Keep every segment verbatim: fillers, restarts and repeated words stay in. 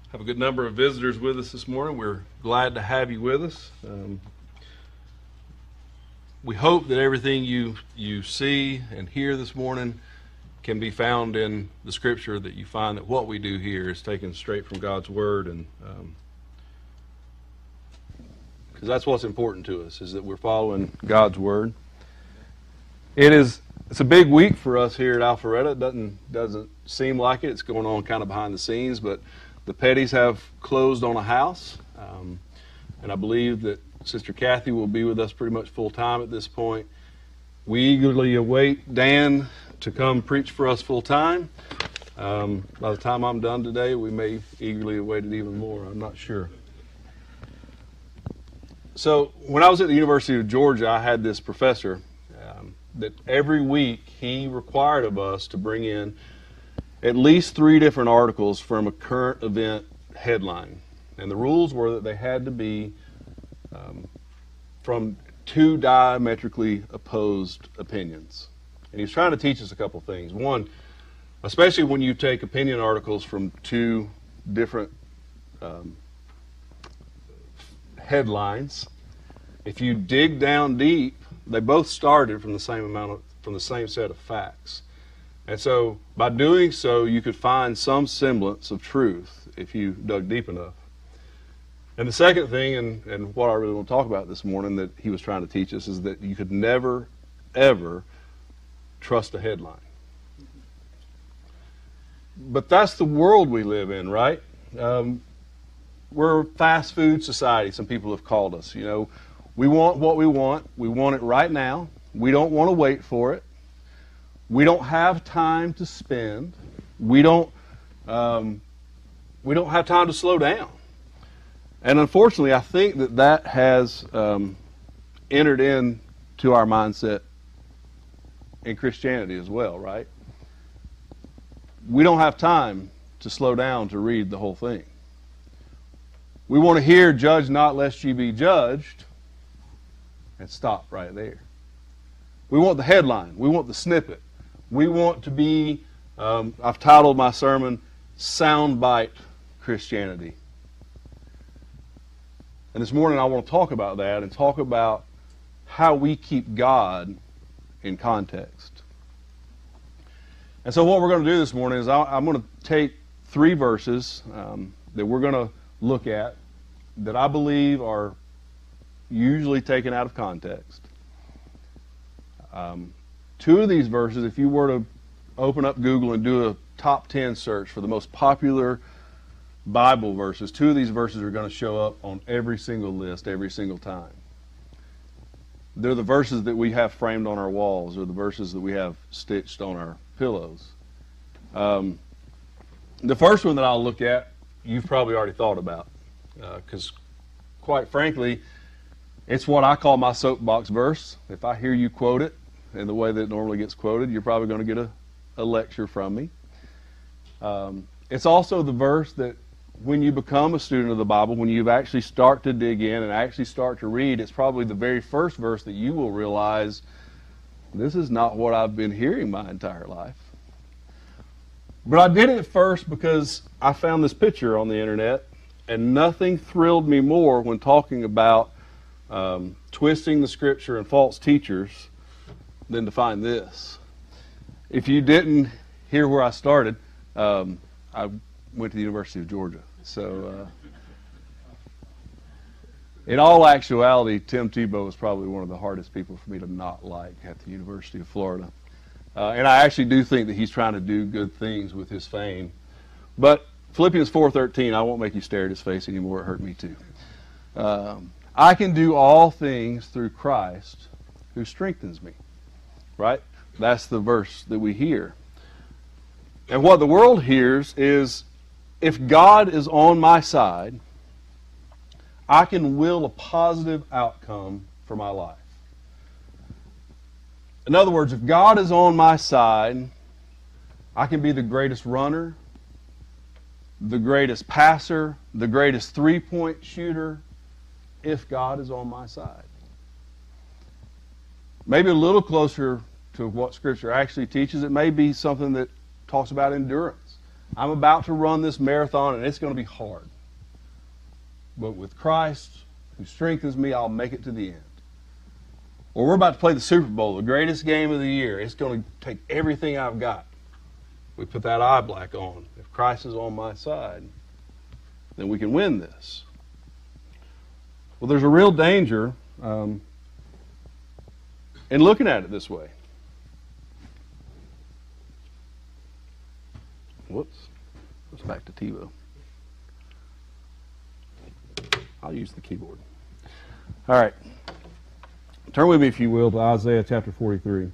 Have a good number of visitors with us this morning. We're glad to have you with us. Um, we hope that everything you you see and hear this morning can be found in the Scripture, that you find that what we do here is taken straight from God's Word, and um, because that's what's important to us, is that we're following God's Word. It is it's a big week for us here at Alpharetta. It doesn't doesn't seem like it. It's going on kind of behind the scenes, but the Pettys have closed on a house, um, and I believe that Sister Kathy will be with us pretty much full time at this point. We eagerly await Dan to come preach for us full time. Um, by the time I'm done today, we may eagerly await it even more. I'm not sure. So when I was at the University of Georgia, I had this professor um, that every week he required of us to bring in at least three different articles from a current event headline. And the rules were that they had to be um, from two diametrically opposed opinions. And he was trying to teach us a couple things. One, especially when you take opinion articles from two different um, headlines, if you dig down deep, they both started from the same amount of, from the same set of facts. And so by doing so, you could find some semblance of truth if you dug deep enough. And the second thing, and, and what I really want to talk about this morning that he was trying to teach us, is that you could never, ever trust a headline. But that's the world we live in, right? Um, we're a fast food society, some people have called us. You know, we want what we want. We want it right now. We don't want to wait for it. We don't have time to spend. We don't. Um, we don't have time to slow down. And unfortunately, I think that that has um, entered into our mindset in Christianity as well, right? We don't have time to slow down to read the whole thing. We want to hear, "Judge not lest ye be judged," and stop right there. We want the headline. We want the snippet. We want to be, um, I've titled my sermon, Soundbite Christianity. And this morning I want to talk about that and talk about how we keep God in context. And so what we're going to do this morning is I'm going to take three verses um, that we're going to look at that I believe are usually taken out of context. Um, two of these verses, if you were to open up Google and do a top ten search for the most popular Bible verses, two of these verses are going to show up on every single list every single time. They're the verses that we have framed on our walls, or the verses that we have stitched on our pillows. Um, the first one that I'll look at, you've probably already thought about, because uh, quite frankly, it's what I call my soapbox verse. If I hear you quote it in the way that it normally gets quoted, you're probably going to get a, a lecture from me. Um, it's also the verse that when you become a student of the Bible, when you actually start to dig in and actually start to read, it's probably the very first verse that you will realize, this is not what I've been hearing my entire life. But I did it first because I found this picture on the internet, and nothing thrilled me more when talking about um, twisting the Scripture and false teachers than to find this. If you didn't hear where I started, um, I went to the University of Georgia. So, uh, in all actuality, Tim Tebow was probably one of the hardest people for me to not like at the University of Florida. Uh, and I actually do think that he's trying to do good things with his fame. But Philippians four thirteen, I won't make you stare at his face anymore. It hurt me too. Um, I can do all things through Christ who strengthens me. Right? That's the verse that we hear. And what the world hears is, if God is on my side, I can will a positive outcome for my life. In other words, if God is on my side, I can be the greatest runner, the greatest passer, the greatest three-point shooter, if God is on my side. Maybe a little closer to what Scripture actually teaches, it may be something that talks about endurance. I'm about to run this marathon, and it's going to be hard. But with Christ, who strengthens me, I'll make it to the end. Or we're about to play the Super Bowl, the greatest game of the year. It's going to take everything I've got. We put that eye black on. If Christ is on my side, then we can win this. Well, there's a real danger um, in looking at it this way. Whoops. Let's back to TiVo. I'll use the keyboard. All right. Turn with me, if you will, to Isaiah chapter forty-three.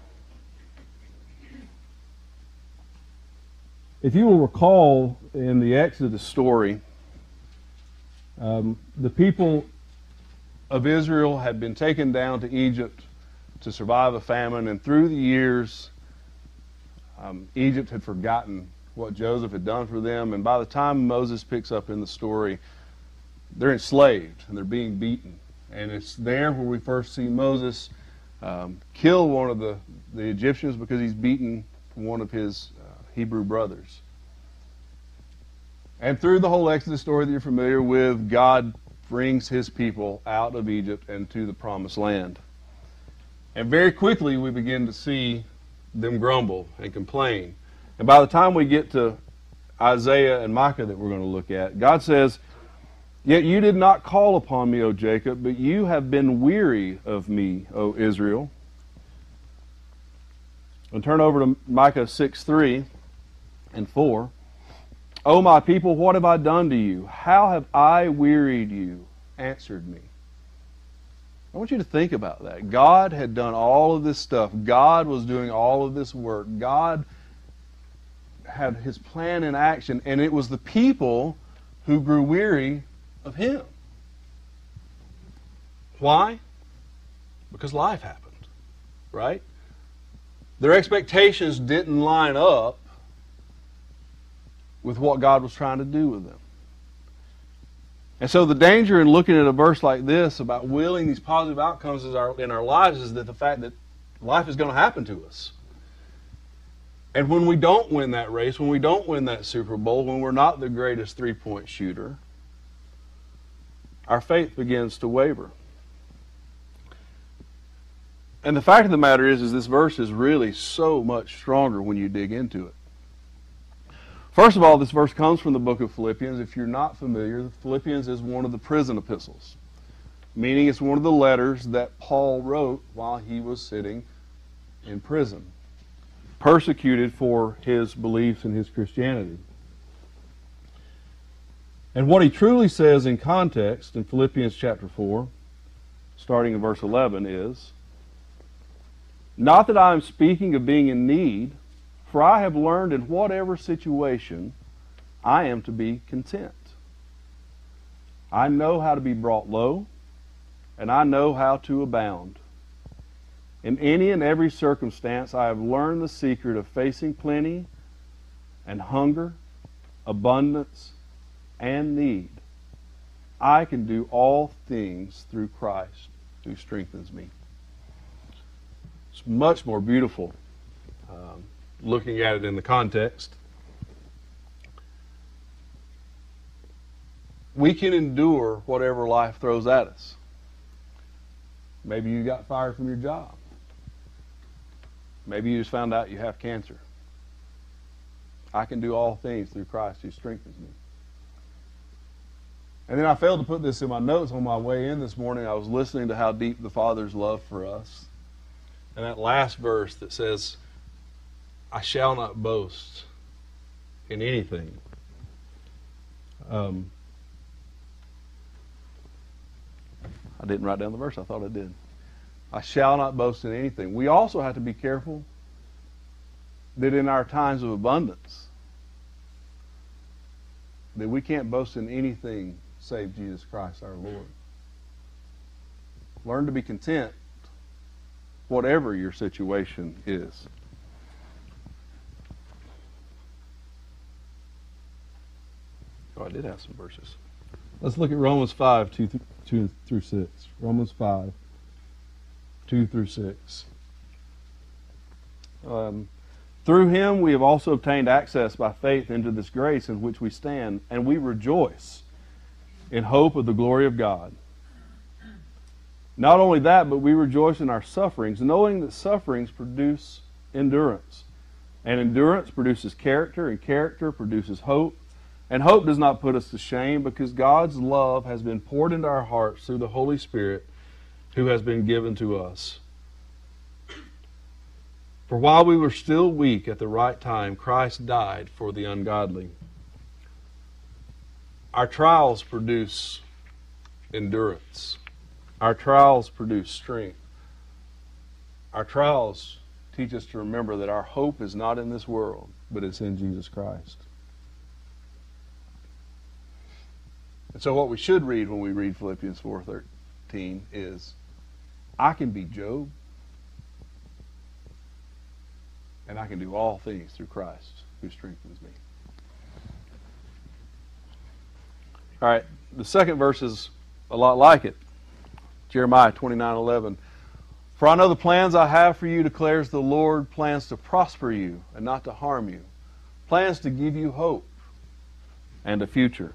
If you will recall in the Exodus story, um, the people of Israel had been taken down to Egypt to survive a famine, and through the years, um, Egypt had forgotten what Joseph had done for them, and by the time Moses picks up in the story, they're enslaved and they're being beaten. And it's there where we first see Moses um, kill one of the, the Egyptians because he's beaten one of his uh, Hebrew brothers. And through the whole Exodus story that you're familiar with, God brings his people out of Egypt and to the promised land. And very quickly we begin to see them grumble and complain. And by the time we get to Isaiah and Micah that we're going to look at, God says, "Yet you did not call upon me, O Jacob, but you have been weary of me, O Israel." And turn over to Micah six, three and four. "O my people, what have I done to you? How have I wearied you? Answered me." I want you to think about that. God had done all of this stuff. God was doing all of this work. God had his plan in action, and it was the people who grew weary of him. Why? Because life happened, right? Their expectations didn't line up with what God was trying to do with them. And so the danger in looking at a verse like this about willing these positive outcomes in our, in our lives is that the fact that life is going to happen to us. And when we don't win that race, when we don't win that Super Bowl, when we're not the greatest three-point shooter, our faith begins to waver. And the fact of the matter is, is this verse is really so much stronger when you dig into it. First of all, this verse comes from the book of Philippians. If you're not familiar, Philippians is one of the prison epistles, meaning it's one of the letters that Paul wrote while he was sitting in prison, persecuted for his beliefs and his Christianity. And what he truly says in context in Philippians chapter four, starting in verse eleven, is, "Not that I am speaking of being in need, for I have learned in whatever situation I am to be content. I know how to be brought low, and I know how to abound. In any and every circumstance I have learned the secret of facing plenty and hunger, abundance, and need. I can do all things through Christ who strengthens me." It's much more beautiful um, looking at it in the context. We can endure whatever life throws at us. Maybe you got fired from your job. Maybe you just found out you have cancer. I can do all things through Christ who strengthens me. And then I failed to put this in my notes on my way in this morning. I was listening to how deep the Father's love for us. And that last verse that says, "I shall not boast in anything." Um, I didn't write down the verse. I thought I did. I shall not boast in anything. We also have to be careful that in our times of abundance, that we can't boast in anything save Jesus Christ our Lord. Learn to be content, whatever your situation is. Oh, I did have some verses. Let's look at Romans five, two, th- two through six. Romans five, two through six. Um, Through him we have also obtained access by faith into this grace in which we stand, and we rejoice in hope of the glory of God. Not only that, but we rejoice in our sufferings, knowing that sufferings produce endurance. And endurance produces character, and character produces hope. And hope does not put us to shame, because God's love has been poured into our hearts through the Holy Spirit who has been given to us. For while we were still weak at the right time, Christ died for the ungodly. Our trials produce endurance. Our trials produce strength. Our trials teach us to remember that our hope is not in this world, but it's in Jesus Christ. And so what we should read when we read Philippians four thirteen is, I can be Job, and I can do all things through Christ who strengthens me. All right, the second verse is a lot like it. Jeremiah twenty-nine eleven. For I know the plans I have for you, declares the Lord, plans to prosper you and not to harm you, plans to give you hope and a future.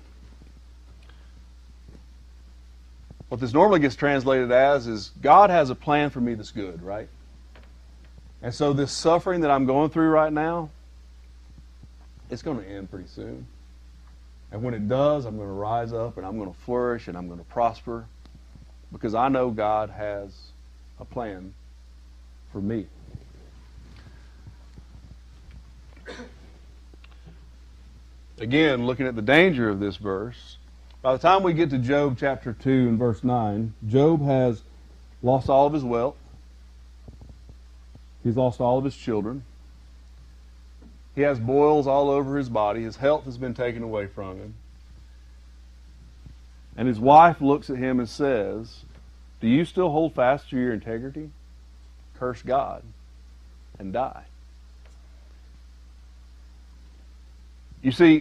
What this normally gets translated as is, God has a plan for me that's good, right? And so this suffering that I'm going through right now, it's going to end pretty soon. And when it does, I'm going to rise up and I'm going to flourish and I'm going to prosper, because I know God has a plan for me. Again, looking at the danger of this verse, by the time we get to Job chapter two and verse nine, Job has lost all of his wealth. He's lost all of his children. He has boils all over his body. His health has been taken away from him. And his wife looks at him and says, do you still hold fast to your integrity? Curse God and die. You see,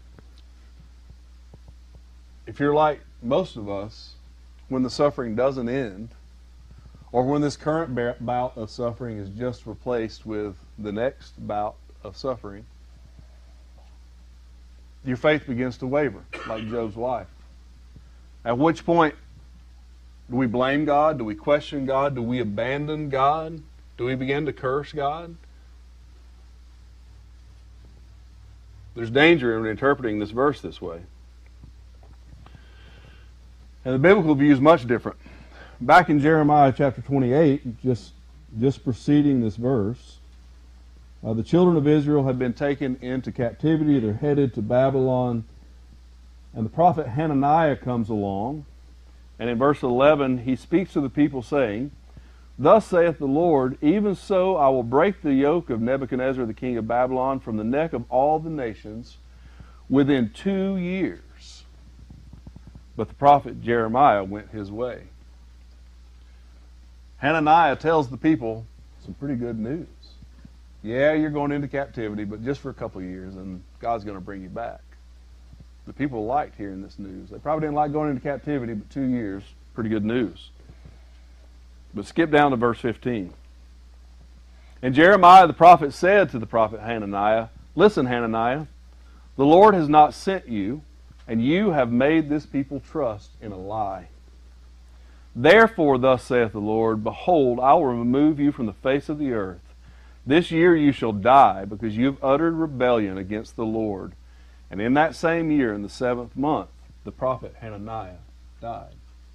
if you're like most of us, when the suffering doesn't end, or when this current bout of suffering is just replaced with the next bout of suffering, your faith begins to waver, like Job's wife. At which point, do we blame God? Do we question God? Do we abandon God? Do we begin to curse God? There's danger in interpreting this verse this way. And the biblical view is much different. Back in Jeremiah chapter twenty-eight, just, just preceding this verse, uh, the children of Israel had been taken into captivity. They're headed to Babylon. And the prophet Hananiah comes along. And in verse eleven, he speaks to the people saying, thus saith the Lord, even so I will break the yoke of Nebuchadnezzar the king of Babylon from the neck of all the nations within two years. But the prophet Jeremiah went his way. Hananiah tells the people some pretty good news. Yeah, you're going into captivity, but just for a couple of years, and God's going to bring you back. The people liked hearing this news. They probably didn't like going into captivity, but two years, pretty good news. But skip down to verse fifteen. And Jeremiah the prophet said to the prophet Hananiah, listen, Hananiah, the Lord has not sent you, and you have made this people trust in a lie. Therefore, thus saith the Lord, behold, I will remove you from the face of the earth. This year you shall die, because you have uttered rebellion against the Lord. And in that same year, in the seventh month, the prophet Hananiah died.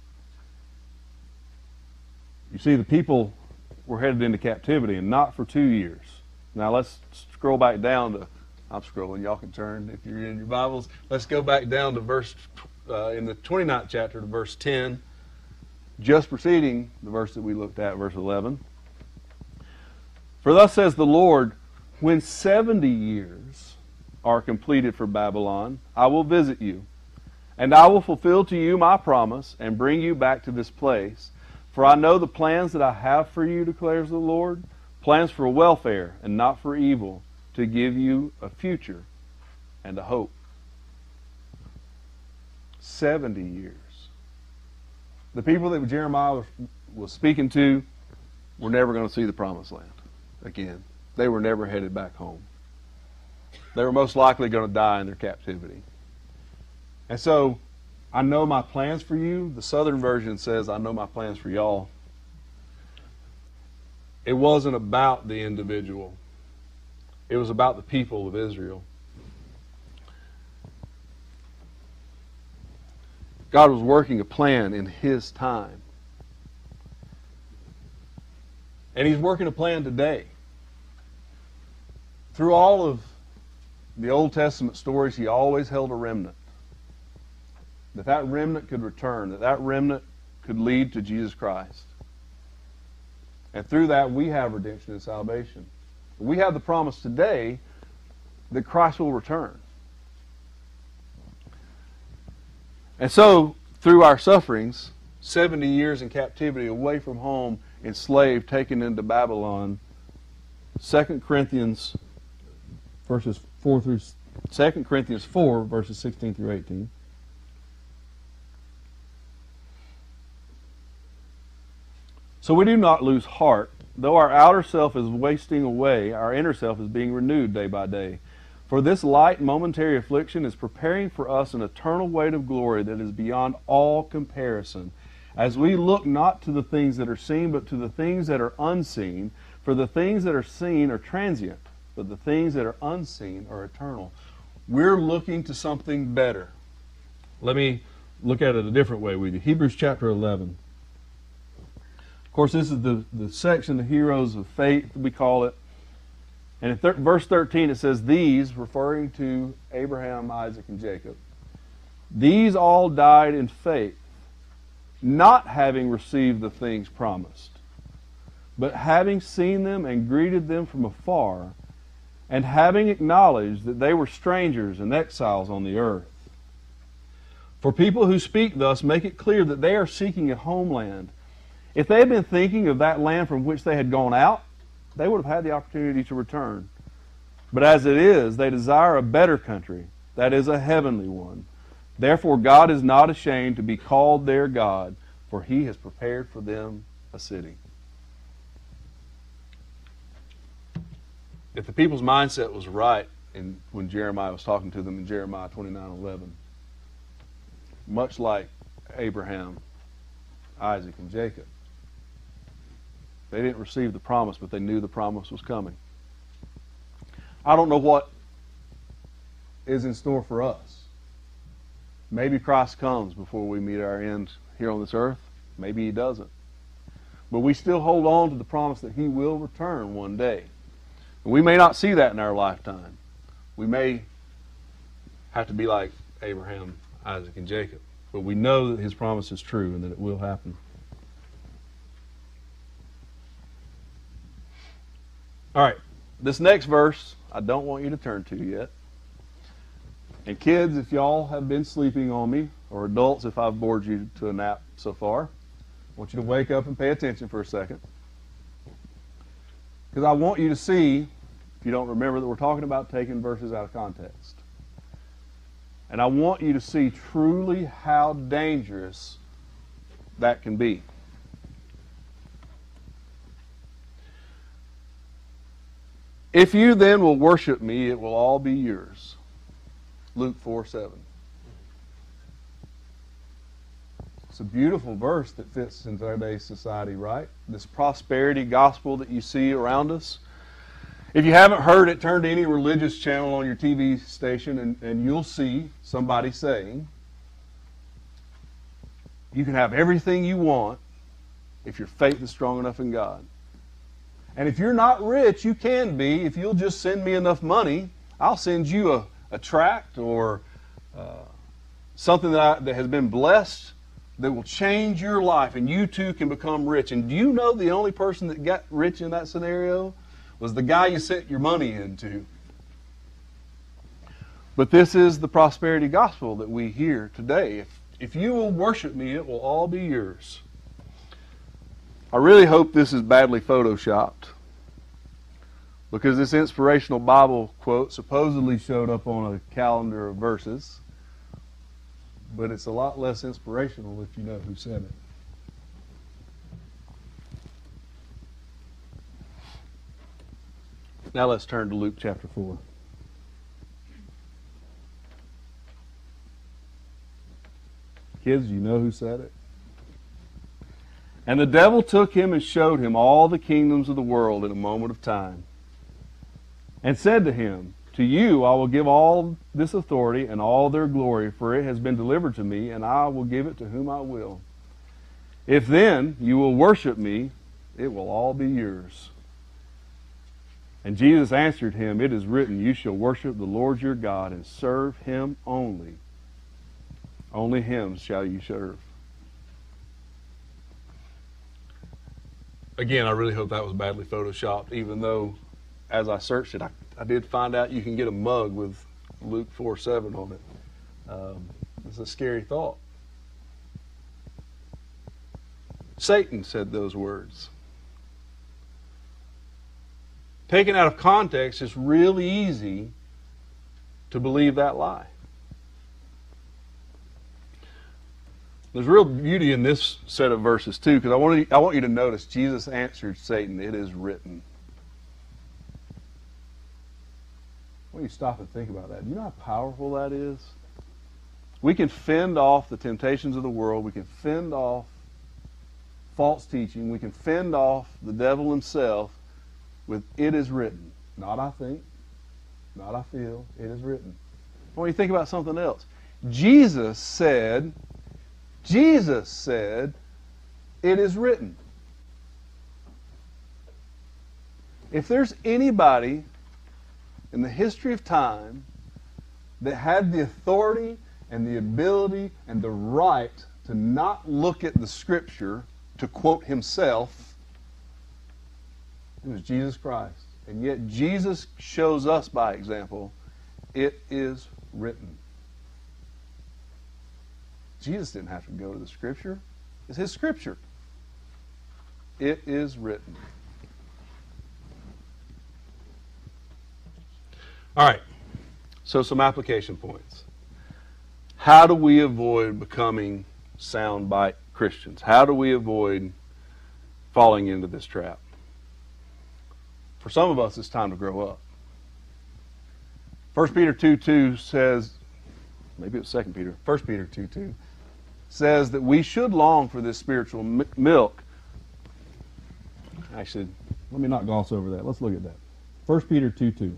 You see, the people were headed into captivity, and not for two years. Now let's scroll back down to, I'm scrolling, y'all can turn if you're in your Bibles. Let's go back down to verse, uh, in the twenty-ninth chapter to verse ten, just preceding the verse that we looked at, verse eleven. For thus says the Lord, when seventy years are completed for Babylon, I will visit you, and I will fulfill to you my promise, and bring you back to this place. For I know the plans that I have for you, declares the Lord, plans for welfare and not for evil, to give you a future and a hope. Seventy years. The people that Jeremiah was, was speaking to were never going to see the promised land again. they were never headed back home. They were most likely going to die in their captivity. And so, I know my plans for you. The Southern version says, I know my plans for y'all. It wasn't about the individual. It was about the people of Israel. God was working a plan in His time. And He's working a plan today. Through all of the Old Testament stories, He always held a remnant. That that remnant could return, that that remnant could lead to Jesus Christ. And through that, we have redemption and salvation. We have the promise today that Christ will return. And so, through our sufferings, seventy years in captivity, away from home, enslaved, taken into Babylon, Second Corinthians verses four through Second Corinthians four verses sixteen through eighteen. So we do not lose heart. Though our outer self is wasting away, our inner self is being renewed day by day. For this light momentary affliction is preparing for us an eternal weight of glory that is beyond all comparison. As we look not to the things that are seen, but to the things that are unseen. For the things that are seen are transient, but the things that are unseen are eternal. We're looking to something better. Let me look at it a different way with you. Hebrews chapter eleven. Of course, this is the, the section, the heroes of faith, we call it. And in thir- verse thirteen it says, these, referring to Abraham, Isaac, and Jacob, these all died in faith, not having received the things promised, but having seen them and greeted them from afar, and having acknowledged that they were strangers and exiles on the earth. For people who speak thus make it clear that they are seeking a homeland. If they had been thinking of that land from which they had gone out, they would have had the opportunity to return. But as it is, they desire a better country, that is a heavenly one. Therefore God is not ashamed to be called their God, for He has prepared for them a city. If the people's mindset was right in, when Jeremiah was talking to them in Jeremiah twenty-nine eleven, much like Abraham, Isaac, and Jacob, they didn't receive the promise, but they knew the promise was coming. I don't know what is in store for us. Maybe Christ comes before we meet our end here on this earth. Maybe He doesn't. But we still hold on to the promise that He will return one day. And we may not see that in our lifetime. We may have to be like Abraham, Isaac, and Jacob. But we know that His promise is true and that it will happen. All right, this next verse, I don't want you to turn to yet. And kids, if y'all have been sleeping on me, or adults, if I've bored you to a nap so far, I want you to wake up and pay attention for a second. Because I want you to see, if you don't remember, that we're talking about taking verses out of context. And I want you to see truly how dangerous that can be. If you then will worship me, it will all be yours. Luke four seven. It's a beautiful verse that fits in today's society, right? This prosperity gospel that you see around us. If you haven't heard it, turn to any religious channel on your T V station and, and you'll see somebody saying, you can have everything you want if your faith is strong enough in God. And if you're not rich, you can be. If you'll just send me enough money, I'll send you a, a tract or uh, something that, I, that has been blessed that will change your life, and you too can become rich. And do you know the only person that got rich in that scenario was the guy you sent your money into? But this is the prosperity gospel that we hear today. If, if you will worship me, it will all be yours. I really hope this is badly photoshopped, because this inspirational Bible quote supposedly showed up on a calendar of verses, but it's a lot less inspirational if you know who said it. Now let's turn to Luke chapter four. Kids, you know who said it? And the devil took him and showed him all the kingdoms of the world in a moment of time, and said to him, to you I will give all this authority and all their glory, for it has been delivered to me, and I will give it to whom I will. If then you will worship me, it will all be yours. And Jesus answered him, it is written, you shall worship the Lord your God and serve him only. Only him shall you serve. Again, I really hope that was badly photoshopped, even though as I searched it, I, I did find out you can get a mug with Luke four seven on it. Um, it's a scary thought. Satan said those words. Taken out of context, it's really easy to believe that lie. There's real beauty in this set of verses too, because I want you, I want you to notice Jesus answered Satan, it is written. I want you to stop and think about that. Do you know how powerful that is? We can fend off the temptations of the world. We can fend off false teaching. We can fend off the devil himself with it is written. Not I think, not I feel, it is written. I want you to think about something else. Jesus said, Jesus said, it is written. If there's anybody in the history of time that had the authority and the ability and the right to not look at the Scripture, to quote himself, it was Jesus Christ. And yet Jesus shows us by example, it is written. Jesus didn't have to go to the Scripture. It's his Scripture. It is written. All right. So some application points. How do we avoid becoming soundbite Christians? How do we avoid falling into this trap? For some of us, it's time to grow up. First Peter two two says, maybe it was Second Peter, First Peter two two, says that we should long for this spiritual m- milk. Actually, let me not gloss over that. Let's look at that. First Peter two two.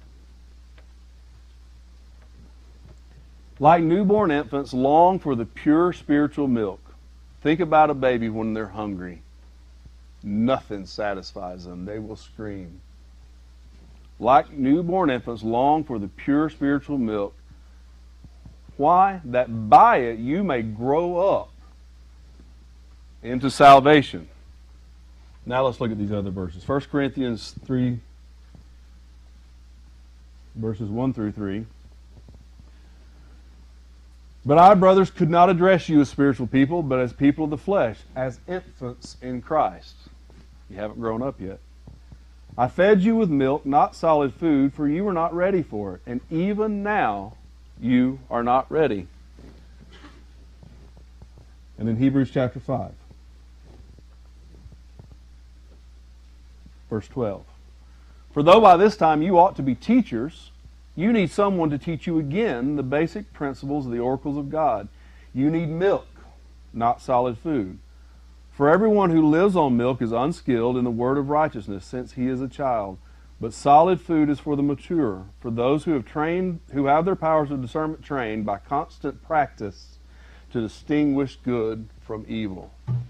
Like newborn infants, long for the pure spiritual milk. Think about a baby when they're hungry. Nothing satisfies them. They will scream. Like newborn infants, long for the pure spiritual milk. Why? That by it you may grow up into salvation. Now let's look at these other verses. First Corinthians three, verses one through three. But I, brothers, could not address you as spiritual people, but as people of the flesh, as infants in Christ. You haven't grown up yet. I fed you with milk, not solid food, for you were not ready for it. And even now, you are not ready. And in Hebrews chapter five, verse twelve. For though by this time you ought to be teachers, you need someone to teach you again the basic principles of the oracles of God. You need milk, not solid food. For everyone who lives on milk is unskilled in the word of righteousness, since he is a child. But solid food is for the mature, for those who have trained, who have their powers of discernment trained by constant practice to distinguish good from evil.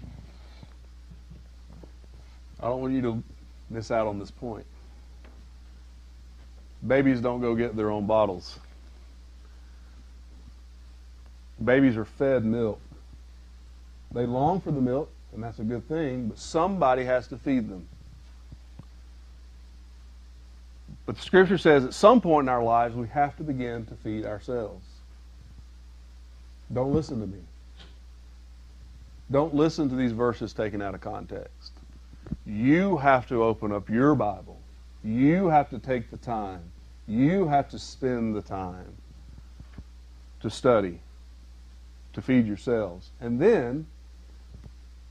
I don't want you to miss out on this point. Babies don't go get their own bottles. Babies are fed milk. They long for the milk, and that's a good thing, but somebody has to feed them. But the Scripture says at some point in our lives we have to begin to feed ourselves. Don't listen to me. Don't listen to these verses taken out of context. You have to open up your Bible. You have to take the time. You have to spend the time to study, to feed yourselves, and then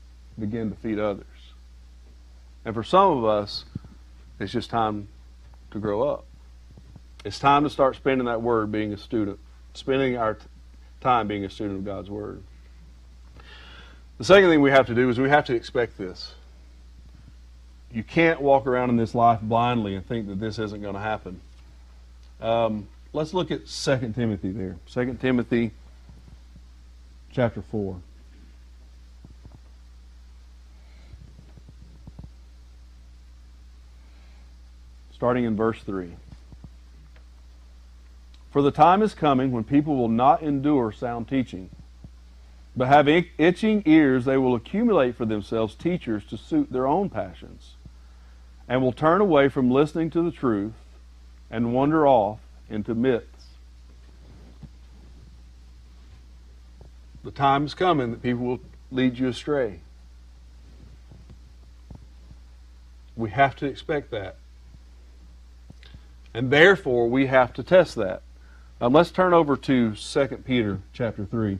begin to feed others. And for some of us, it's just time to grow up. It's time to start spending that word being a student, spending our t- time being a student of God's word. The second thing we have to do is we have to expect this. You can't walk around in this life blindly and think that this isn't going to happen. Um, let's look at Second Timothy there. Second Timothy chapter four. Starting in verse three. For the time is coming when people will not endure sound teaching, but have itching ears they will accumulate for themselves teachers to suit their own passions, and will turn away from listening to the truth and wander off into myths. The time is coming that people will lead you astray. We have to expect that. And therefore, we have to test that. Now, let's turn over to Second Peter chapter three.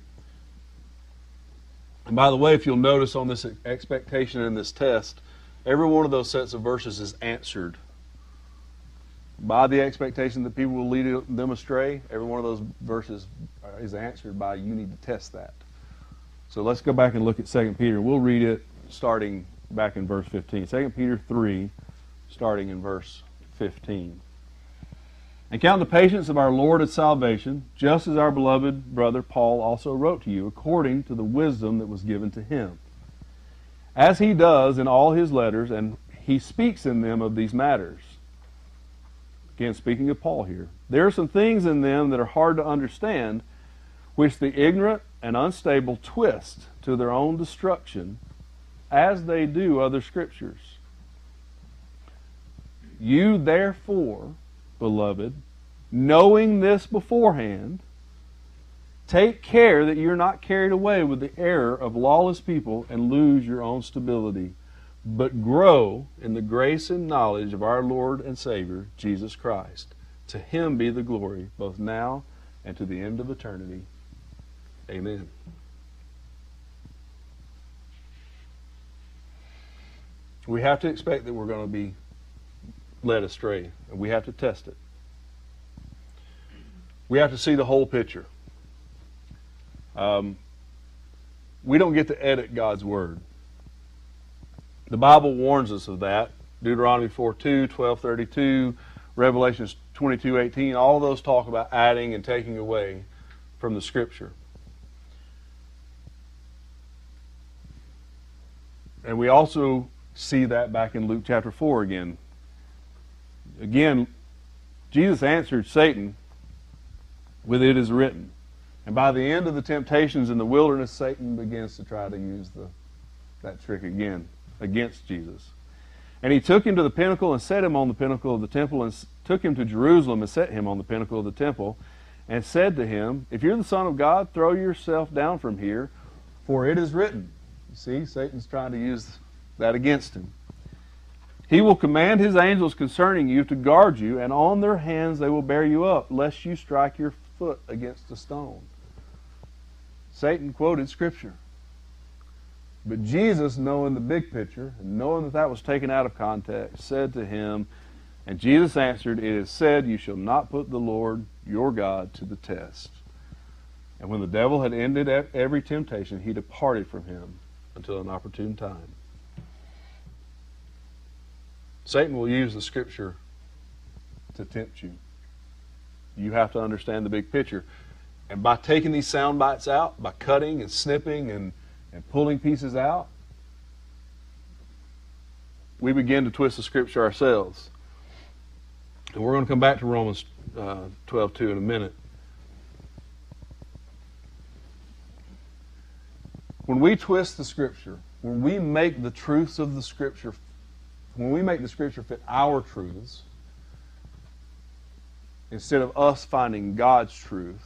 And by the way, if you'll notice on this expectation and this test, every one of those sets of verses is answered by the expectation that people will lead them astray. Every one of those verses is answered by you need to test that. So let's go back and look at Second Peter. We'll read it starting back in verse fifteen. Second Peter three, starting in verse fifteen. And count the patience of our Lord as salvation, just as our beloved brother Paul also wrote to you, according to the wisdom that was given to him, as he does in all his letters, and he speaks in them of these matters. Again, speaking of Paul here. There are some things in them that are hard to understand, which the ignorant and unstable twist to their own destruction, as they do other scriptures. You therefore, beloved, knowing this beforehand, take care that you're not carried away with the error of lawless people and lose your own stability, but grow in the grace and knowledge of our Lord and Savior, Jesus Christ. To him be the glory, both now and to the end of eternity. Amen. We have to expect that we're going to be led astray, and we have to test it. We have to see the whole picture. Um, we don't get to edit God's Word. The Bible warns us of that. Deuteronomy four two, twelve thirty-two, Revelations twenty-two eighteen, all of those talk about adding and taking away from the Scripture. And we also see that back in Luke chapter four again. Again, Jesus answered Satan with "it is written." And by the end of the temptations in the wilderness, Satan begins to try to use the, that trick again against Jesus. And he took him to the pinnacle and set him on the pinnacle of the temple, and took him to Jerusalem and set him on the pinnacle of the temple, and said to him, "If you're the Son of God, throw yourself down from here, for it is written." You see, Satan's trying to use that against him. "He will command his angels concerning you to guard you, and on their hands they will bear you up, lest you strike your foot against a stone." Satan quoted Scripture. But Jesus, knowing the big picture, and knowing that that was taken out of context, said to him, and Jesus answered, "It is said, you shall not put the Lord your God to the test." And when the devil had ended every temptation, he departed from him until an opportune time. Satan will use the Scripture to tempt you. You have to understand the big picture. And by taking these sound bites out, by cutting and snipping and, and pulling pieces out, we begin to twist the Scripture ourselves. And we're going to come back to Romans uh, twelve two in a minute. When we twist the Scripture, when we make the truths of the Scripture, when we make the Scripture fit our truths, instead of us finding God's truth,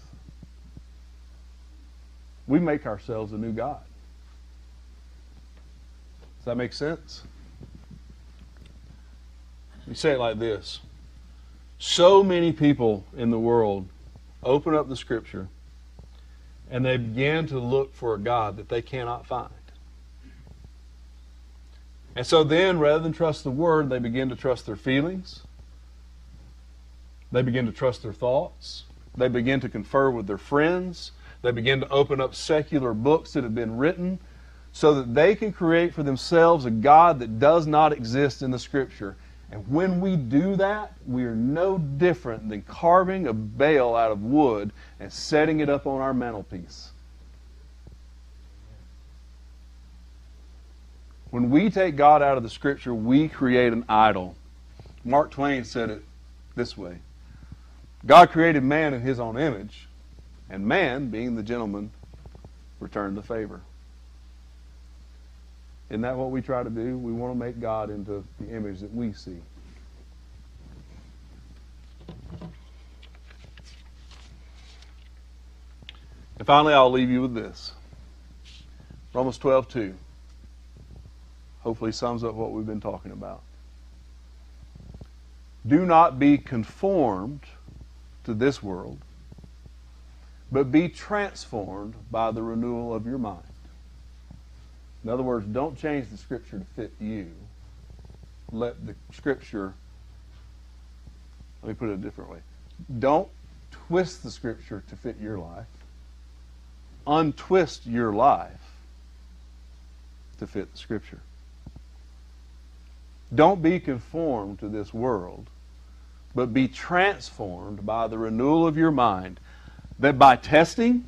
we make ourselves a new God. Does that make sense? You say it like this. So many people in the world open up the Scripture and they begin to look for a God that they cannot find. And so then, rather than trust the Word, they begin to trust their feelings. They begin to trust their thoughts. They begin to confer with their friends. They begin to open up secular books that have been written so that they can create for themselves a God that does not exist in the Scripture. And when we do that, we are no different than carving a Baal out of wood and setting it up on our mantelpiece. When we take God out of the Scripture, we create an idol. Mark Twain said it this way: God created man in His own image, and man, being the gentleman, returned the favor. Isn't that what we try to do? We want to make God into the image that we see. And finally, I'll leave you with this. Romans twelve two. Hopefully sums up what we've been talking about. Do not be conformed to this world, but be transformed by the renewal of your mind. In other words, don't change the Scripture to fit you. Let the Scripture, let me put it a different way. Don't twist the Scripture to fit your life. Untwist your life to fit the Scripture. Don't be conformed to this world, but be transformed by the renewal of your mind, that by testing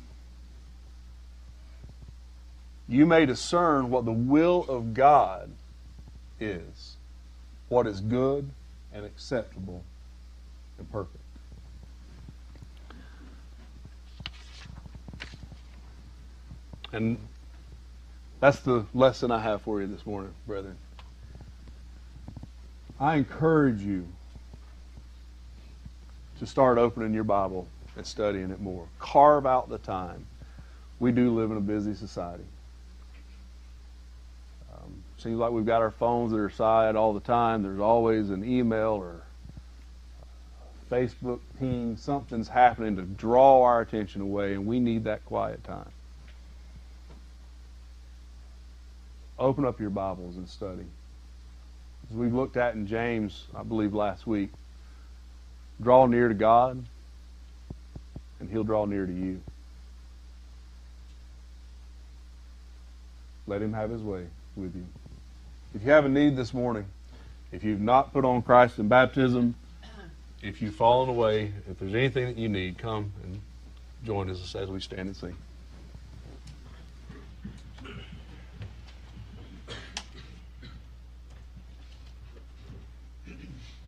you may discern what the will of God is, what is good and acceptable and perfect. And that's the lesson I have for you this morning, brethren. I encourage you to start opening your Bible and studying it more. Carve out the time. We do live in a busy society. Um, seems like we've got our phones at our side all the time. There's always an email or Facebook ping. Something's happening to draw our attention away, and we need that quiet time. Open up your Bibles and study. As we've looked at in James, I believe last week, draw near to God, and He'll draw near to you. Let Him have His way with you. If you have a need this morning, if you've not put on Christ in baptism, if you've fallen away, if there's anything that you need, come and join us as we stand and sing.